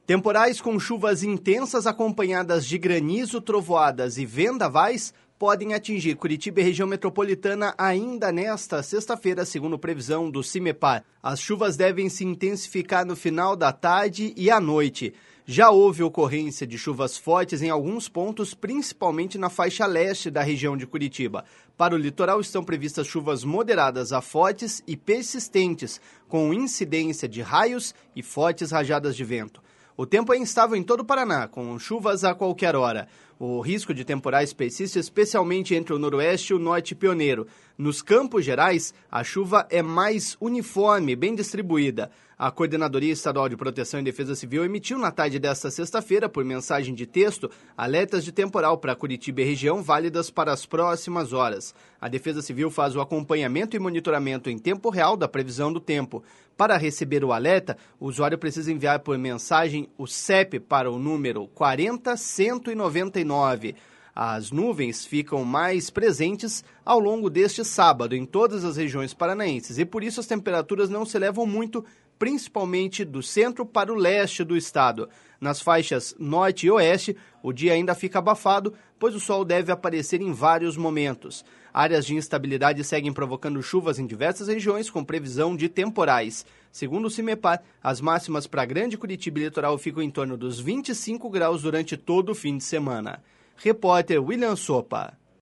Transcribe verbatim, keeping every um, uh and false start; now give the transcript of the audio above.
Temporais com chuvas intensas acompanhadas de granizo, trovoadas e vendavais podem atingir Curitiba e região metropolitana ainda nesta sexta-feira, segundo previsão do CIMEPAR. As chuvas devem se intensificar no final da tarde e à noite. Já houve ocorrência de chuvas fortes em alguns pontos, principalmente na faixa leste da região de Curitiba. Para o litoral estão previstas chuvas moderadas a fortes e persistentes, com incidência de raios e fortes rajadas de vento. O tempo é instável em todo o Paraná, com chuvas a qualquer hora. O risco de temporais persiste especialmente entre o noroeste e o norte pioneiro. Nos Campos Gerais, a chuva é mais uniforme, bem distribuída. A Coordenadoria Estadual de Proteção e Defesa Civil emitiu na tarde desta sexta-feira, por mensagem de texto, alertas de temporal para Curitiba e região válidas para as próximas horas. A Defesa Civil faz o acompanhamento e monitoramento em tempo real da previsão do tempo. Para receber o alerta, o usuário precisa enviar por mensagem o C E P para o número quarenta cento e noventa e nove. As nuvens ficam mais presentes ao longo deste sábado em todas as regiões paranaenses e por isso as temperaturas não se elevam muito, principalmente do centro para o leste do estado. Nas faixas norte e oeste, o dia ainda fica abafado, pois o sol deve aparecer em vários momentos. Áreas de instabilidade seguem provocando chuvas em diversas regiões, com previsão de temporais. Segundo o CIMEPAR, as máximas para Grande Curitiba e Litoral ficam em torno dos vinte e cinco graus durante todo o fim de semana. Repórter William Sopa.